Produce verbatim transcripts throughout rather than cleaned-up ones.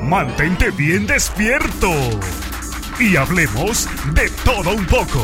Mantente bien despierto y hablemos de todo un poco.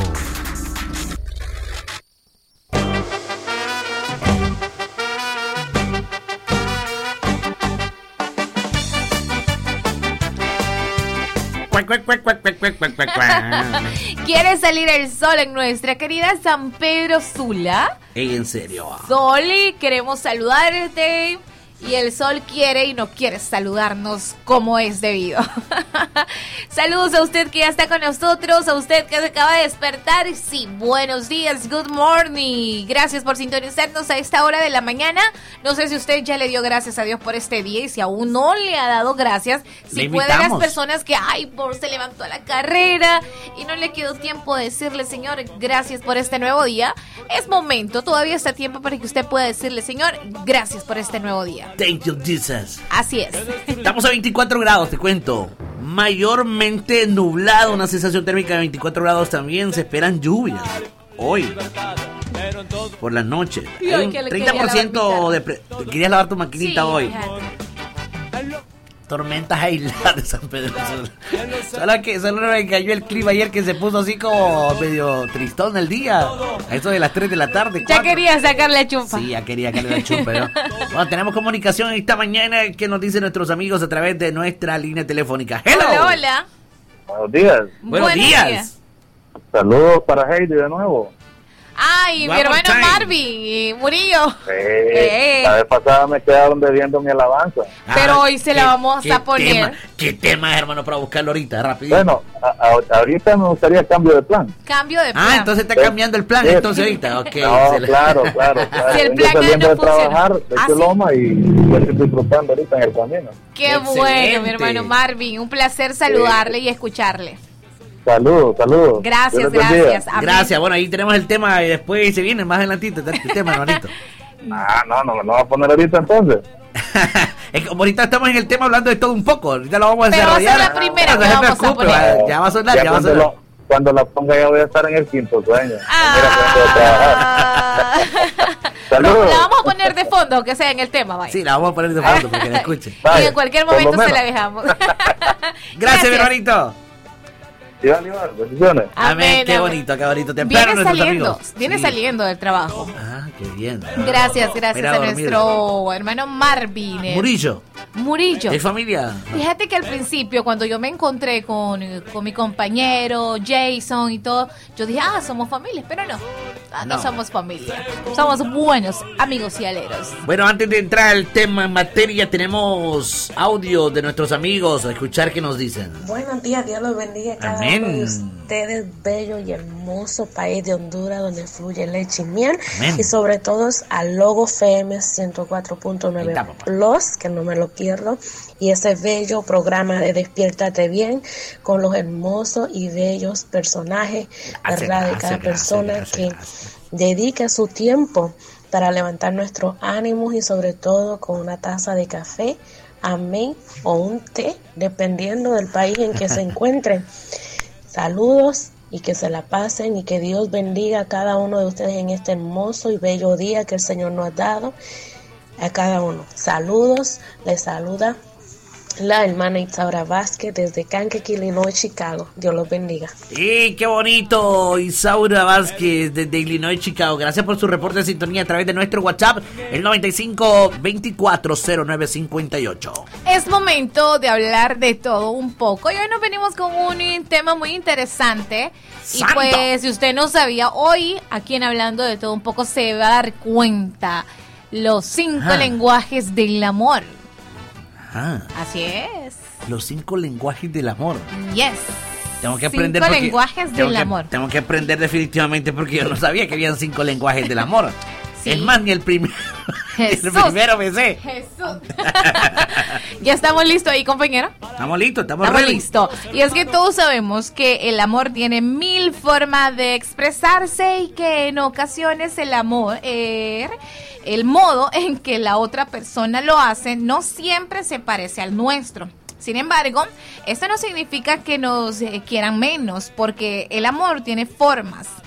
¿Quiere salir el sol en nuestra querida San Pedro Sula? Ey, en serio. Soli, queremos saludarte. Y el sol quiere y no quiere saludarnos como es debido. Saludos a usted que ya está con nosotros, a usted que se acaba de despertar. Sí, buenos días, good morning. Gracias por sintonizarnos a esta hora de la mañana. No sé si usted ya le dio gracias a Dios por este día y si aún no le ha dado gracias, si puede las personas que, ay, por se levantó a la carrera y no le quedó tiempo de decirle, Señor, gracias por este nuevo día. Es momento, todavía está tiempo para que usted pueda decirle, Señor, gracias por este nuevo día. Thank you, Jesus. Así es. Estamos a veinticuatro grados, te cuento. Mayormente nublado, una sensación térmica de veinticuatro grados también. Se esperan lluvias hoy por las noches. Hay un treinta por ciento de... Pre- ¿Querías lavar tu maquinita sí, hoy? Fíjate. Tormentas aisladas de San Pedro Sula. Solo que solo me cayó el clima ayer que se puso así como medio tristón el día. A eso de las tres de la tarde. Ya quería sacarle la chupa. Sí, ya quería sacarle la chupa. ¿no? Bueno, tenemos comunicación esta mañana que nos dicen nuestros amigos a través de nuestra línea telefónica. Hello. Hola, hola. Buenos días. Buenos, Buenos días. días. Saludos para Heidi de nuevo. Ay, mi hermano time. Marvin, Murillo. Sí, eh. La vez pasada me quedaron debiendo mi alabanza. Pero ah, hoy se qué, la vamos a poner. Tema, ¿Qué tema, hermano, para buscarlo ahorita, rápido? Bueno, a, a, ahorita me gustaría cambio de plan. Cambio de plan. Ah, entonces está cambiando el plan, sí. Entonces ahorita, ok. No, claro, claro, claro. Si el plan saliendo no de trabajar de ¿Ah, Choloma sí? Y yo estoy disfrutando ahorita en el camino. Qué Excelente. Bueno, mi hermano Marvin, un placer saludarle sí. y escucharle. Saludos, saludos. Gracias, gracias. Gracias, bueno, ahí tenemos el tema y después se viene más adelantito el tema, hermanito. Ah, no, no, no va a poner ahorita entonces. Es que como ahorita estamos en el tema hablando de todo un poco, ahorita lo vamos a Pero desarrollar. Pero va a ser la primera no, que no vamos a poner. Ya va a sonar, ya, ya va a sonar. Lo, cuando la ponga ya voy a estar en el quinto sueño. Ah. Saludos. La vamos a poner de fondo, que sea en el tema, vaya. Sí, la vamos a poner de fondo para que la escuche. Y en cualquier momento se la dejamos. Gracias, Gracias, mi hermanito. Bendiciones. Amén, qué bonito, qué bonito. Temprano viene saliendo, amigos. viene sí. saliendo del trabajo. Ah, qué bien. Gracias, gracias Mira, a nuestro hermano Marvin. Murillo. Murillo. ¿Es familia? Fíjate que al principio, cuando yo me encontré con, con mi compañero Jason y todo, yo dije, ah, somos familia, pero no. Ah, no, no somos familia. Somos buenos amigos y aleros. Bueno, antes de entrar al tema en materia, tenemos audio de nuestros amigos a escuchar qué nos dicen. Buenos días, Dios los bendiga a cada Amén. uno de ustedes, bello y hermoso país de Honduras, donde fluye leche y miel. Amén. Y sobre todo a Logo F M ciento cuatro punto nueve Plus, que no me lo pierdo, y ese bello programa de Despiértate Bien con los hermosos y bellos personajes, ¿verdad? De cada persona que dedica su tiempo para levantar nuestros ánimos y sobre todo con una taza de café, amén, o un té, dependiendo del país en que se encuentren. Saludos y que se la pasen y que Dios bendiga a cada uno de ustedes en este hermoso y bello día que el Señor nos ha dado. A cada uno. Saludos, les saluda la hermana Isaura Vázquez desde Kankakee, Illinois, Chicago. Dios los bendiga. ¡Y qué bonito! Isaura Vázquez desde Illinois, Chicago. Gracias por su reporte de sintonía a través de nuestro WhatsApp, el noventa y cinco veinticuatro cero nueve cincuenta y ocho. Es momento de hablar de todo un poco. Y hoy nos venimos con un tema muy interesante. ¡Santo! Y pues, si usted no sabía, hoy, aquí en Hablando de Todo un Poco, se va a dar cuenta los cinco Ajá. lenguajes del amor. Ajá. Así es. Los cinco lenguajes del amor. Yes. Tengo que aprender cinco porque, lenguajes tengo del que, amor. Tengo que aprender definitivamente porque yo no sabía que habían cinco lenguajes del amor. Sí. Es más, ni el primero. El primero me sé. Jesús. ¿Ya estamos listos ahí, compañero? Estamos listos, estamos, estamos ready. listos. Y es que todos sabemos que el amor tiene mil formas de expresarse y que en ocasiones el amor, eh, el modo en que la otra persona lo hace, no siempre se parece al nuestro. Sin embargo, esto no significa que nos eh, quieran menos, porque el amor tiene formas,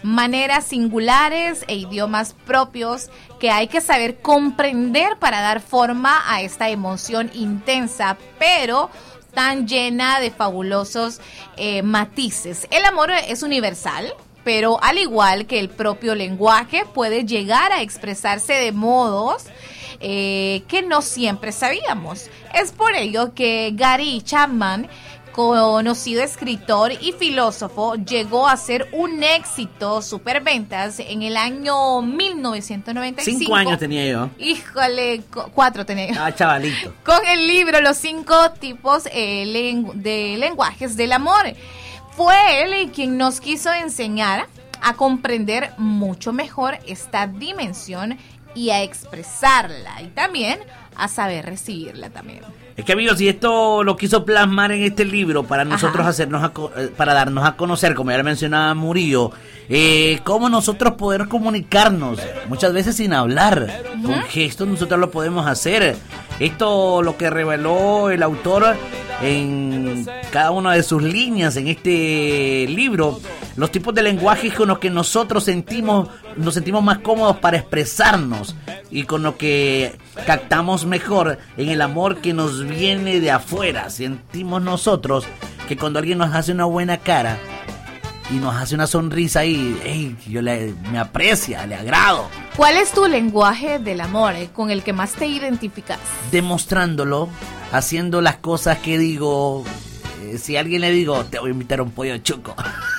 maneras singulares e idiomas propios que hay que saber comprender para dar forma a esta emoción intensa, pero tan llena de fabulosos eh, matices. El amor es universal, pero al igual que el propio lenguaje, puede llegar a expresarse de modos eh, que no siempre sabíamos. Es por ello que Gary Chapman, conocido escritor y filósofo, llegó a ser un éxito superventas en el año mil novecientos noventa y cinco. Cinco años tenía yo. Híjole, cu- cuatro tenía yo. Ah, chavalito. Con el libro Los cinco tipos eh, lengu- de lenguajes del amor. Fue él quien nos quiso enseñar a comprender mucho mejor esta dimensión y a expresarla, y también a saber recibirla también. Es que, amigos, si esto lo quiso plasmar en este libro para nosotros Ajá. hacernos a, para darnos a conocer, como ya le mencionaba Murillo, eh, cómo nosotros poder comunicarnos, muchas veces sin hablar, uh-huh. con gestos nosotros lo podemos hacer. Esto lo que reveló el autor en cada una de sus líneas en este libro, los tipos de lenguajes con los que nosotros sentimos, nos sentimos más cómodos para expresarnos y con lo que captamos mejor en el amor que nos viene de afuera. Sentimos nosotros que cuando alguien nos hace una buena cara y nos hace una sonrisa ahí, hey, yo le, me aprecia, le agrado. ¿Cuál es tu lenguaje del amor eh, con el que más te identificas? Demostrándolo, haciendo las cosas que digo. Eh, si a alguien le digo, te voy a invitar a un pollo chuco,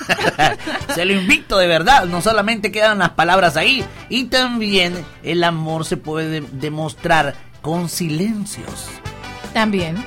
se lo invito de verdad. No solamente quedan las palabras ahí, y también el amor se puede de- demostrar con silencios. También.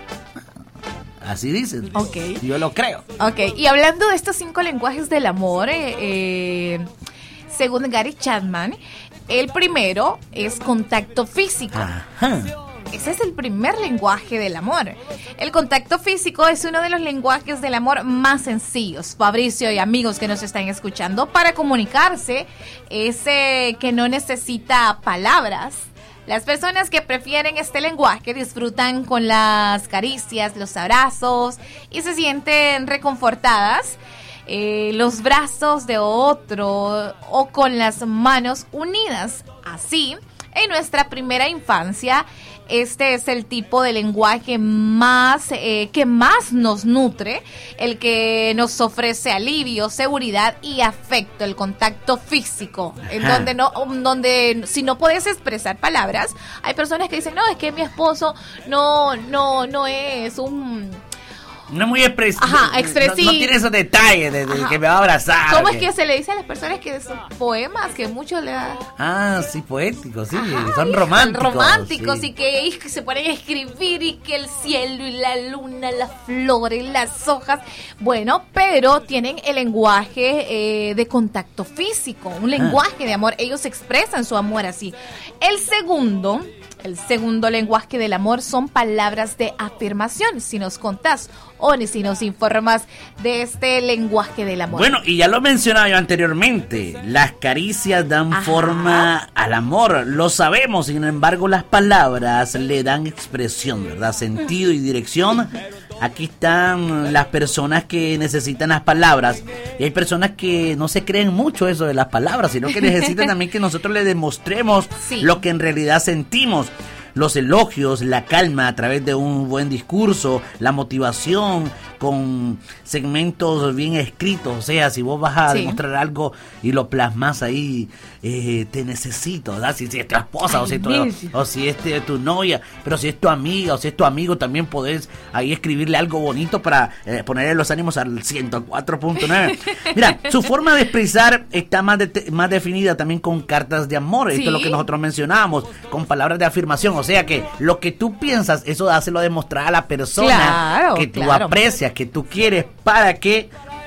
Así dicen. Ok. Yo lo creo. Ok, y hablando de estos cinco lenguajes del amor, eh, eh, según Gary Chapman, el primero es contacto físico. Ajá. Ese es el primer lenguaje del amor. El contacto físico es uno de los lenguajes del amor más sencillos. Fabricio y amigos que nos están escuchando, para comunicarse es eh, que no necesita palabras. Las personas que prefieren este lenguaje disfrutan con las caricias, los abrazos y se sienten reconfortadas. Eh, los brazos de otro o con las manos unidas. Así, en nuestra primera infancia, este es el tipo de lenguaje más eh, que más nos nutre, el que nos ofrece alivio, seguridad y afecto, el contacto físico, en Ajá. donde no, donde si no puedes expresar palabras, hay personas que dicen, no, es que mi esposo no, no, no es un... No es muy expresivo. Ajá, expresivo. No, no tiene esos detalles de, de que me va a abrazar. ¿Cómo que... es que se le dice a las personas que son poemas que mucho le da? Ah, sí, poéticos, sí. Ajá, son hija, románticos. románticos sí. y que, y que se ponen a escribir y que el cielo y la luna, las flores, las hojas. Bueno, pero tienen el lenguaje eh, de contacto físico, un lenguaje de amor. Ellos expresan su amor así. El segundo... El segundo lenguaje del amor son palabras de afirmación. Si nos contás o ni si nos informas de este lenguaje del amor. Bueno, y ya lo mencionaba yo anteriormente, las caricias dan Ajá. forma al amor, lo sabemos, sin embargo las palabras le dan expresión, ¿verdad? Sentido y dirección. Aquí están las personas que necesitan las palabras, y hay personas que no se creen mucho eso de las palabras, sino que necesitan también que nosotros le demostremos Sí. lo que en realidad sentimos. Los elogios, la calma a través de un buen discurso, la motivación con segmentos bien escritos. O sea, si vos vas a Sí. demostrar algo y lo plasmas ahí, eh, te necesito, ¿verdad? Si, si es tu esposa Ay, o si, tu, Virgen. o si es de tu novia, pero si es tu amiga o si es tu amigo, también podés ahí escribirle algo bonito para eh, ponerle los ánimos al ciento cuatro punto nueve. Mira, su forma de expresar está más, de, más definida también con cartas de amor. Esto Sí. es lo que nosotros mencionábamos, con palabras de afirmación. O sea que lo que tú piensas, eso hácelo demostrar a la persona Claro, que tú claro. aprecias, que tú quieres, para que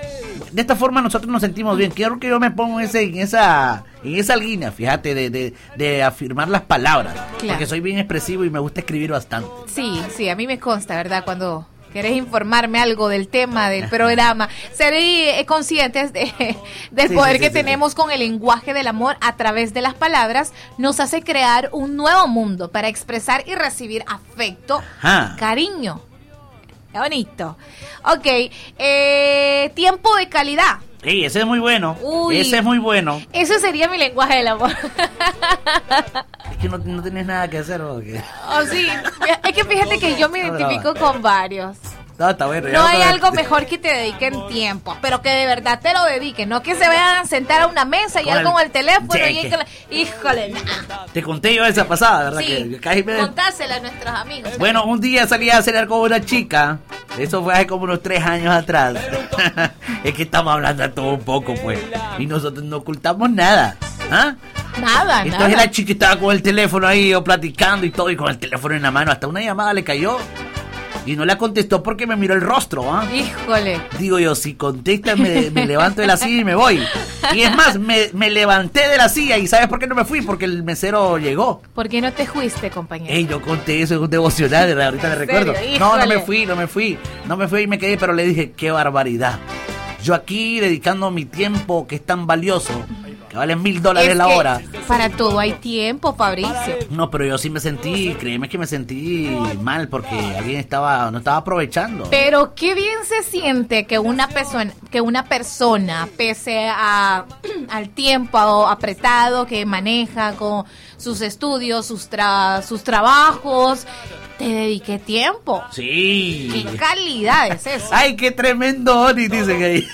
de esta forma nosotros nos sentimos bien. Quiero que yo me ponga en, ese, en esa en esa línea, fíjate, de, de, de afirmar las palabras. Claro. Porque soy bien expresivo y me gusta escribir bastante. Sí, sí, a mí me consta, ¿verdad? Cuando querés informarme algo del tema del programa, seré eh, conscientes de, del Sí, poder sí, sí, que sí, tenemos sí. con el lenguaje del amor a través de las palabras, nos hace crear un nuevo mundo para expresar y recibir afecto, Ajá. cariño. Qué bonito. Ok, eh, tiempo de calidad. Ey, ese es muy bueno. Uy, ese es muy bueno. Ese sería mi lenguaje del amor. Es que no, no tienes nada que hacer, ¿o qué? Oh, sí. Es que fíjate que yo me identifico con varios. No, está bueno. No hay algo mejor que te dediquen tiempo, pero que de verdad te lo dediquen, no que se vayan a sentar a una mesa y algo con el teléfono y que... híjole, nah. Te conté yo esa pasada, ¿verdad? Sí, que casi me... contásela a nuestros amigos. Bueno, un día salí a cenar con una chica, eso fue hace como unos tres años atrás. Es que estamos hablando de todo un poco, pues, y nosotros no ocultamos nada, ¿ah? Nada, Entonces nada. la chica estaba con el teléfono ahí, o platicando y todo, y con el teléfono en la mano, hasta una llamada le cayó. Y no la contestó porque me miró el rostro, ¿ah? ¿eh? Híjole. Digo yo, si contesta me, me levanto de la silla y me voy. Y es más, me, me levanté de la silla y ¿sabes por qué no me fui? Porque el mesero llegó. ¿Por qué no te fuiste, compañero? Ey, yo conté eso, es un devocional, ahorita me recuerdo. No, no me fui, no me fui. No me fui y me quedé, pero le dije, qué barbaridad. Yo aquí dedicando mi tiempo, que es tan valioso, que vale mil dólares es la hora. Para todo hay tiempo, Fabricio. No, pero yo sí me sentí, créeme que me sentí mal porque alguien estaba, no estaba aprovechando. Pero qué bien se siente que una persona, que una persona, pese a al tiempo apretado que maneja con sus estudios, sus tra- sus trabajos, te dedique tiempo. Sí. ¿Qué calidad es eso? Ay, qué tremendo Oni, dicen ahí.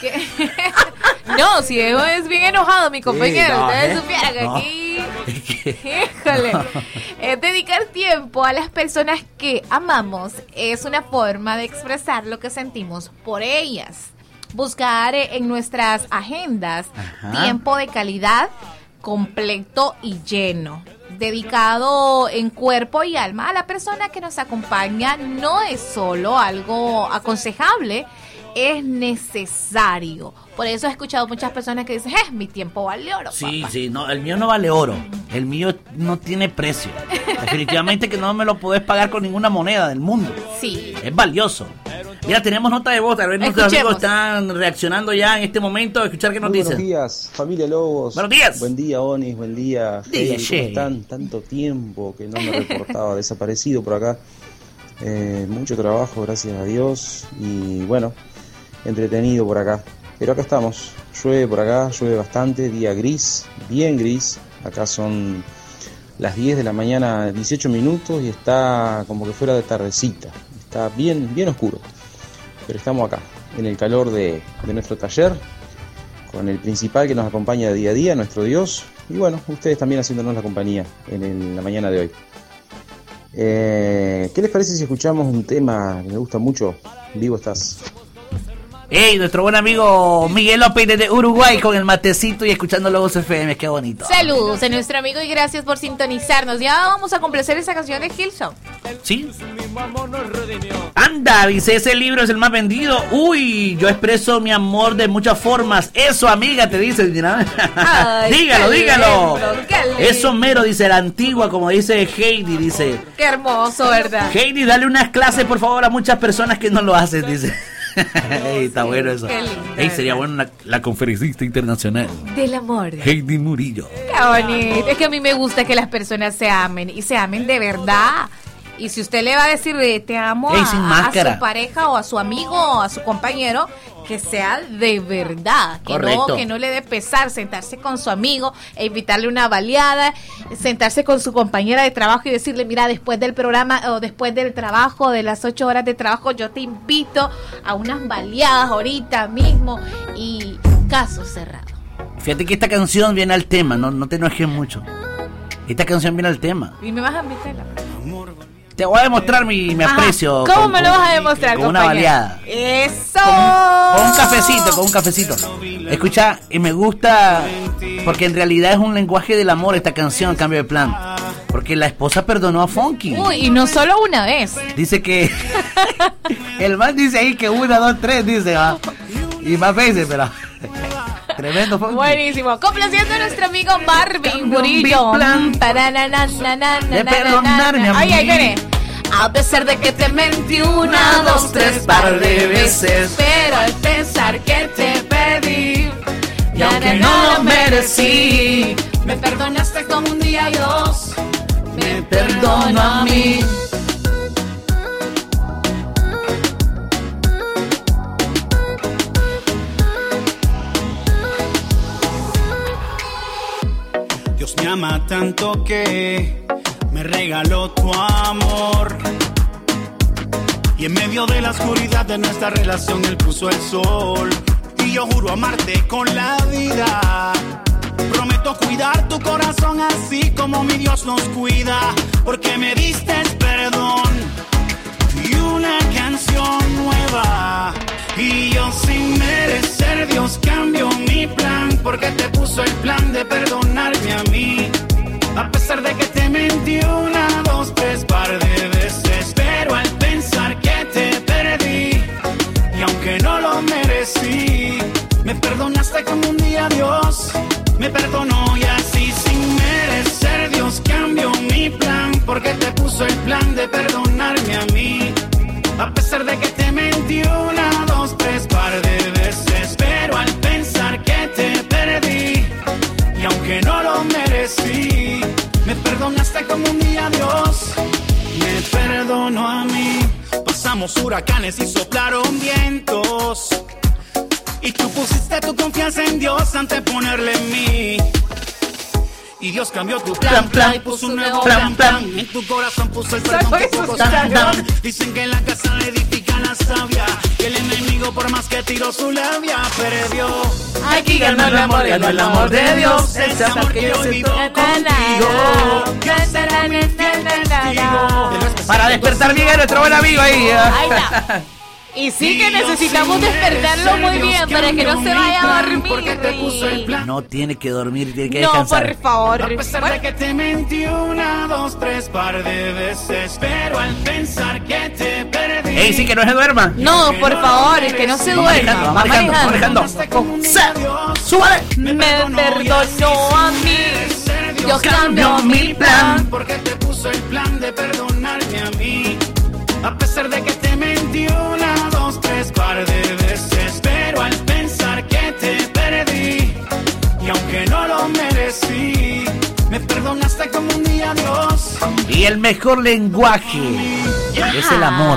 No, si es bien enojado mi compañero, sí, no, ustedes ¿eh? supieran que no. aquí, híjole, no. Es dedicar tiempo a las personas que amamos es una forma de expresar lo que sentimos por ellas. Buscar en nuestras agendas Ajá. tiempo de calidad completo y lleno, dedicado en cuerpo y alma a la persona que nos acompaña, no es solo algo aconsejable, es necesario. Por eso he escuchado muchas personas que dicen, eh, mi tiempo vale oro. Sí, papá. sí, no, el mío no vale oro, el mío no tiene precio. Definitivamente que no me lo podés pagar con ninguna moneda del mundo. Sí. Es valioso. Mira, tenemos nota de voz, a ver, nuestros amigos están reaccionando ya en este momento, a escuchar qué nos Muy dicen. Buenos días, familia Lobos. Buenos días. Buen día, Onis, buen día. Día, hey, ¿cómo están? Tanto tiempo que no me reportaba, desaparecido por acá. Eh, mucho trabajo, gracias a Dios. Y bueno, entretenido por acá. Pero acá estamos. Llueve por acá, llueve bastante, día gris, bien gris. Acá son las diez de la mañana, dieciocho minutos y está como que fuera de tardecita. Está bien, bien oscuro. Pero estamos acá, en el calor de, de nuestro taller, con el principal que nos acompaña día a día, nuestro Dios. Y bueno, ustedes también haciéndonos la compañía en, el, en la mañana de hoy. Eh, ¿Qué les parece si escuchamos un tema que me gusta mucho? Vivo estás. Hey, nuestro buen amigo Miguel López desde Uruguay con el matecito y escuchando Lobos F M, qué bonito. Saludos a nuestro amigo y gracias por sintonizarnos. Ya vamos a complacer esa canción de Hillsong. ¿Sí? Anda, dice, ese libro es el más vendido. Uy, yo expreso mi amor de muchas formas. Eso, amiga, te dice. Ay, dígalo, dígalo. Eso mero, dice la antigua, como dice Heidi, dice. Qué hermoso, ¿verdad? Heidi, dale unas clases, por favor, a muchas personas que no lo hacen, dice. Ey, está bueno eso. Qué lindo, Ey, sería bueno la, la conferencista internacional del amor, Heidi Murillo. Qué bonito. Es que a mí me gusta que las personas se amen y se amen de verdad. Y si usted le va a decir te amo Ey, a, a su pareja o a su amigo o a su compañero, que sea de verdad, que Correcto. no que no le dé pesar sentarse con su amigo e invitarle una baleada, sentarse con su compañera de trabajo y decirle, mira, después del programa o después del trabajo, de las ocho horas de trabajo, yo te invito a unas baleadas ahorita mismo y caso cerrado. Fíjate que esta canción viene al tema, no, no te enojes mucho. Esta canción viene al tema. ¿Y me vas a invitar? Te voy a demostrar mi, mi aprecio. ¿Cómo con, me lo vas a demostrar, con una baleada. ¡Eso! Con, con un cafecito, con un cafecito. Escucha, y me gusta porque en realidad es un lenguaje del amor esta canción, Cambio de Plan. Porque la esposa perdonó a Funky. Uy, y no solo una vez. Dice que el man dice ahí que una, dos, tres, dice, ¿va? Y más veces, pero tremendo Funky. Buenísimo. Complaciendo a nuestro amigo Marvin Murillo. De perdonarme a mí. Ay, ay, viene. A pesar de que te mentí una, dos, tres par de veces, pero al pensar que te pedí, y aunque no lo merecí, me perdonaste como un día y dos, me perdono a mí. porque me regaló tu amor. Y en medio de la oscuridad de nuestra relación él puso el sol. Y yo juro amarte con la vida. Prometo cuidar tu corazón así como mi Dios nos cuida. Porque me diste perdón y una canción nueva. Y yo sin merecer Dios cambió mi plan. Porque te puso el plan de perdonarme a mí. A pesar de que te mentí una, dos, tres par de veces. Pero al pensar que te perdí y aunque no lo merecí, me perdonaste como un día Dios me perdonó. Y así sin merecer Dios cambió mi plan. Porque te puso el plan de perdonarme a mí. A pesar de que te mentí una, dos, tres par de veces. Pero al pensar que te perdí y aunque no lo merecí, me perdonaste como un día Dios me perdonó a mí. Pasamos huracanes y soplaron vientos y tú pusiste tu confianza en Dios antes de ponerle en mí. Y Dios cambió tu plan, plan, y puso un nuevo plan, plan. En tu corazón puso el perdón que pocos dan. Dicen que en la casa le edifica la sabia, que el enemigo por más que tiró su labia perdió. Aquí ganó el amor, ganó el amor de Dios. Ese amor que yo vivo contigo. Para despertar bien a nuestro buen amigo ahí. Ahí está. Y sí que necesitamos despertarlo muy bien para que no se vaya a dormir. No tiene que dormir, tiene que no, descansar. No, por favor. A pesar de que te mentí una, dos, tres par de veces, pero al pensar que te perdí. Ey, sí, que no se duerma. No, por favor, que no se duerma. Va manejando, va manejando. ¡Súbale! Me perdonó a mí. Yo cambio mi plan. Porque te puso el plan de perdonarme a mí. A pesar de que te mentí una, dos, tres par de veces, pero al pensar que te perdí y aunque no lo merecí, me perdonaste como un día Dios. Y el mejor lenguaje Ajá. es el amor.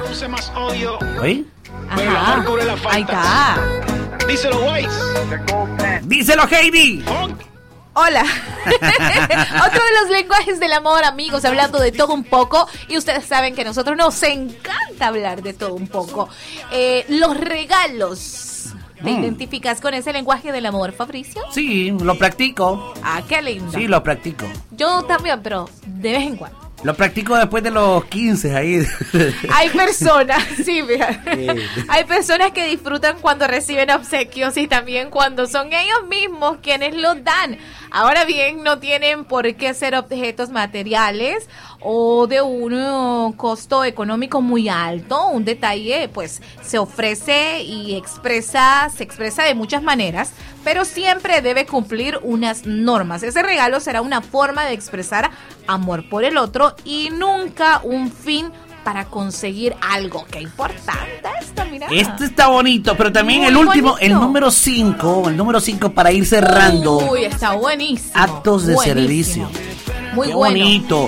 ¿Oí? Ajá. Ahí está. Díselo, Weiss. Díselo, Heidi. Hola. Otro de los lenguajes del amor, amigos, hablando de todo un poco. Y ustedes saben que a nosotros nos encanta hablar de todo un poco. Eh, los regalos. ¿Te mm. identificas con ese lenguaje del amor, Fabricio? Sí, lo practico. Ah, qué lindo. Sí, lo practico. Yo también, pero de vez en cuando. Lo practico después de los quince ahí. Hay personas, sí, fíjate. Sí. Hay personas que disfrutan cuando reciben obsequios y también cuando son ellos mismos quienes los dan. Ahora bien, no tienen por qué ser objetos materiales o de un costo económico muy alto. Un detalle, pues, se ofrece y expresa, se expresa de muchas maneras, pero siempre debe cumplir unas normas. Ese regalo será una forma de expresar amor por el otro y nunca un fin para conseguir algo. Qué importante esto, mira. Este está bonito, pero también Muy el último, bonito. el número cinco, el número cinco para ir cerrando. Uy, está buenísimo. Actos de buenísimo. servicio. Muy Qué bueno. bonito.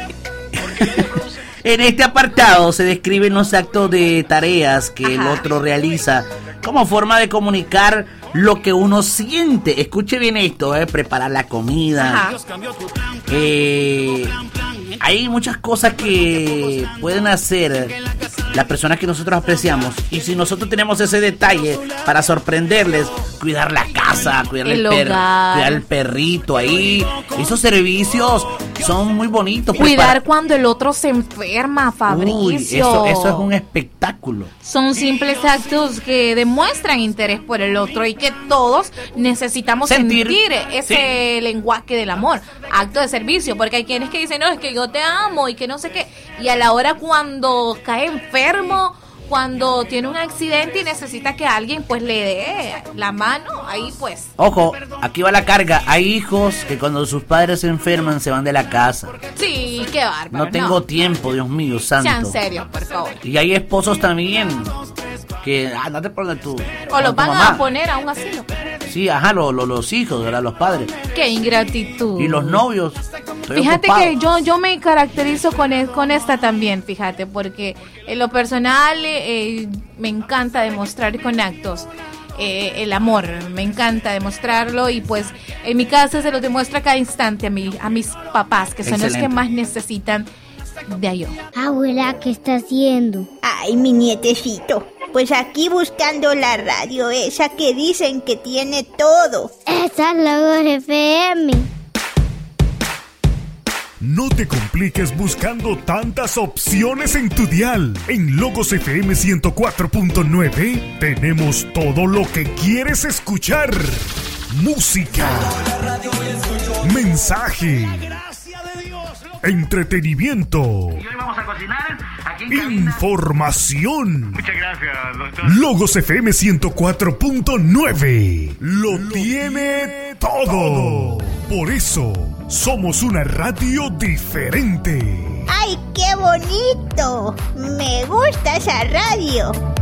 En este apartado se describen los actos de tareas que Ajá. el otro realiza como forma de comunicar lo que uno siente. Escuche bien esto, eh, preparar la comida. Eh, hay muchas cosas que pueden hacer las personas que nosotros apreciamos. Y si nosotros tenemos ese detalle para sorprenderles, cuidar la casa, cuidar el, el, per, cuidar el perrito ahí. Esos servicios son muy bonitos. Cuidar para... cuando el otro se enferma, Fabricio. Uy, eso, eso es un espectáculo. Son simples actos que demuestran interés por el otro y que todos necesitamos sentir, sentir ese sí. lenguaje del amor. Acto de servicio, porque hay quienes que dicen, no, es que yo te amo y que no sé qué. Y a la hora cuando cae enfermo, cuando tiene un accidente y necesita que alguien pues le dé la mano, ahí pues. Ojo, aquí va la carga. Hay hijos que cuando sus padres se enferman se van de la casa. Sí, qué bárbaro. No tengo no. tiempo, Dios mío, santo. Sean serios, por favor. Y hay esposos también que, ah, no te pones tú. O los van mamá. a poner a un asilo. Sí, ajá, lo, lo, los hijos, ¿verdad? Los padres. Qué ingratitud. Y los novios. Fíjate ocupado. que yo, yo me caracterizo con, el, con esta también, fíjate, porque en lo personal eh, me encanta demostrar con actos eh, el amor. Me encanta demostrarlo y pues en mi casa se lo demuestra cada instante a, mi, a mis papás, que son Excelente. Los que más necesitan de ayuda. Abuela, ¿qué está haciendo? Ay, mi nietecito. Pues aquí buscando la radio esa que dicen que tiene todo. Esa es Logos F M. No te compliques buscando tantas opciones en tu dial. En Logos F M ciento cuatro punto nueve tenemos todo lo que quieres escuchar. Música, mensaje, entretenimiento, y hoy vamos a cocinar aquí en información. Muchas gracias, doctor. Logos F M ciento cuatro punto nueve lo, lo tiene todo. todo. Por eso somos una radio diferente. ¡Ay, qué bonito! Me gusta esa radio.